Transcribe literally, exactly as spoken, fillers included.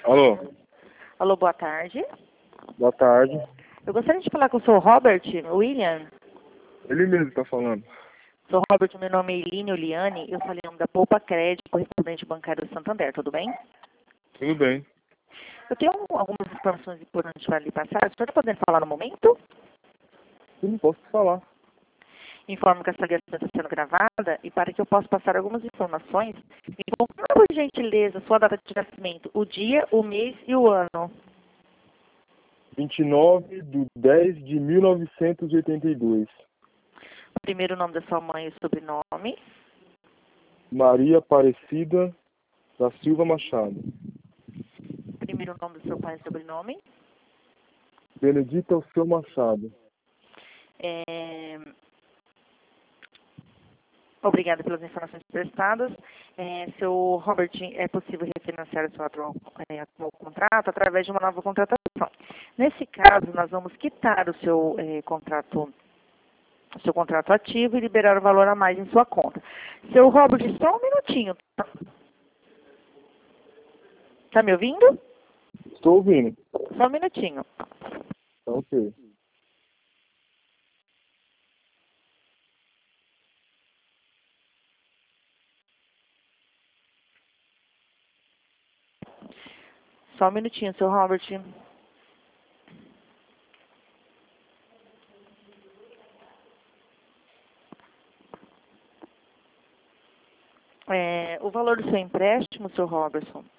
Alô, Alô, boa tarde. boa tarde. Eu gostaria de falar com o senhor Robert William. Ele mesmo está falando. Sou Robert, meu nome é Eline Oliane, eu sou Leão da Poupa Crédito, correspondente bancário do Santander, tudo bem? Tudo bem. Eu tenho algumas informações importantes para lhe passar. O senhor está podendo falar no momento? Eu não posso falar. Informo que essa ligação está sendo gravada e para que eu possa passar algumas informações, me confirma, por gentileza, sua data de nascimento, o dia, o mês e o ano. vinte e nove de dez de mil novecentos e oitenta e dois. O primeiro nome da sua mãe e o sobrenome. Maria Aparecida da Silva Machado. O primeiro nome do seu pai e sobrenome. Benedita Alceu Machado. É... Obrigada pelas informações prestadas. É, seu Robert, é possível refinanciar o seu atual, é, atual contrato através de uma nova contratação. Nesse caso, nós vamos quitar o seu é, contrato, o seu contrato ativo e liberar o valor a mais em sua conta. Seu Robert, só um minutinho. Tá, tá me ouvindo? Estou ouvindo. Só um minutinho. Tá ok. Só um minutinho, seu Robert. É, o valor do seu empréstimo, seu Robertson,